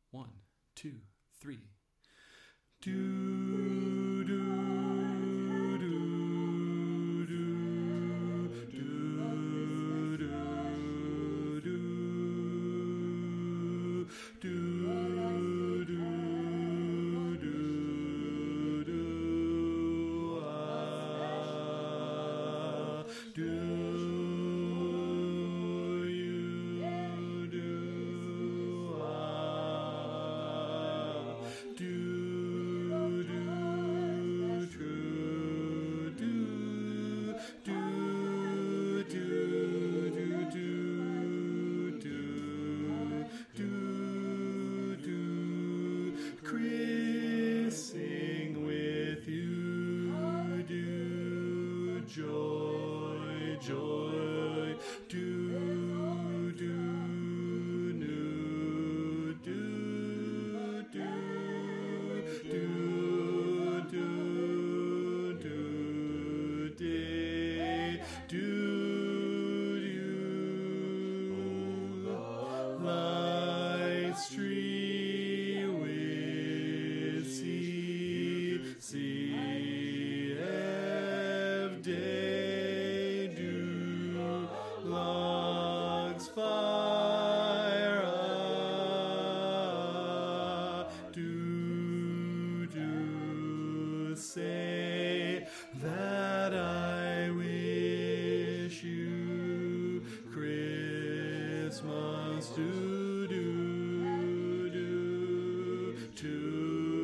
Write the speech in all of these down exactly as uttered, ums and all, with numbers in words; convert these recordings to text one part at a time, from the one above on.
One, two, three. Do, do, do, do, do, do, do, do, do, do, do, ah, do. Chris, sing with you, do joy, joy, do, do, no, do, do, do, do, do, day, do, do, light stream. C F day do logs fire up, do do say that I wish you Christmas do do do to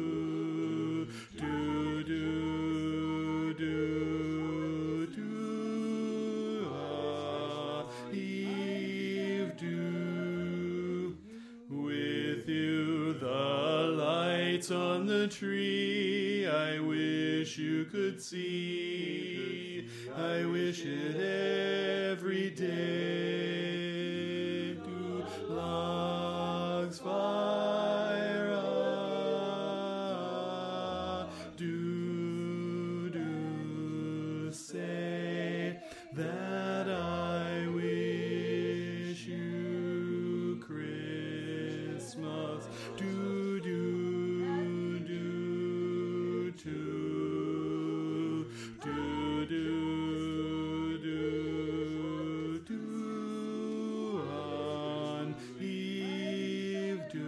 with you the lights on the tree I wish you could see. I wish it every day. Do logs fire up, do do say that I wish you Christmas do do do do do do do do on Eve do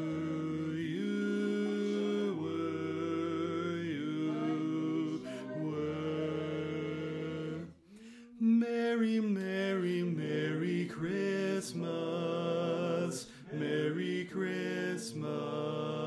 you were you were Merry Merry Merry Christmas, Merry Christmas.